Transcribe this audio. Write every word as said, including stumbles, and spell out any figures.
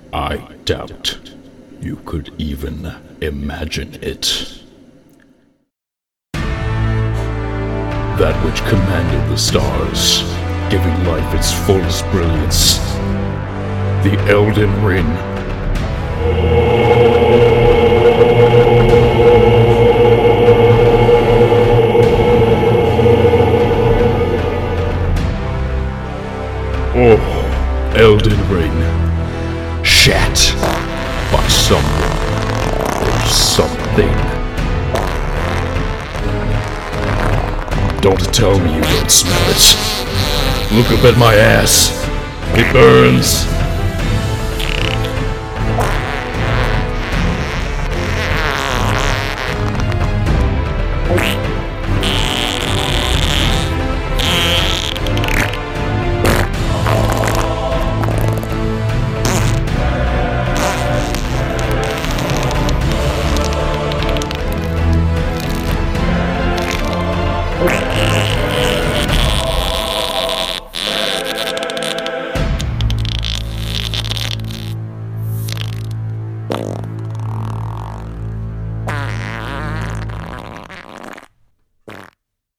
I doubt you could even imagine it. That which commanded the stars, giving life its fullest brilliance. The Elden Ring. Oh, Elden Ring. Shat by someone or something. Don't tell me you don't smell it. Look up at my ass. It burns.